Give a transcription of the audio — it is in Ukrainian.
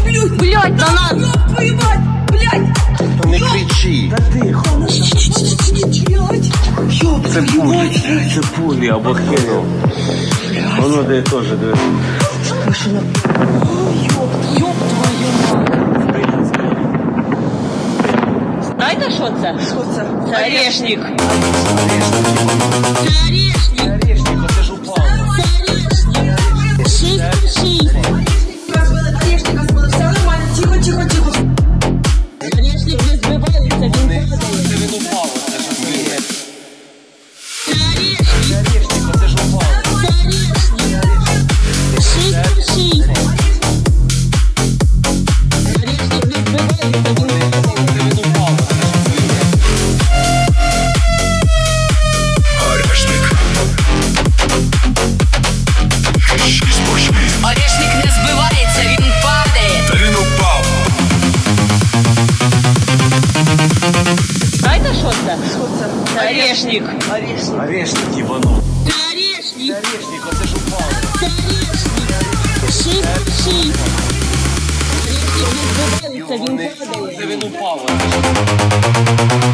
Блядь, банан! Ёб твою мать! Блядь! Не кричи. Та тихо. Ёб Це твою пулі. мать! Це пулі або херов. Воно де теж дивись. Ёб твою мать! Знаєте, що це? Що це? Це орешник. Орешник, оце ж упало. Орешника збили, все нормально, тихо, тихо, тихо. Орешник не збивається, він падає. Це він упав, оце ж упало. Орешник, оце ж упало. Орешник не збивається, він падає. Він упав. Знаєте, що це? Що це? Це орешник. Орешник. Орешник ебанув. Це орешник. Орешник, оце ж упало. Це орешник. Орешник не збивається, він падає. Це він упав, оце ж.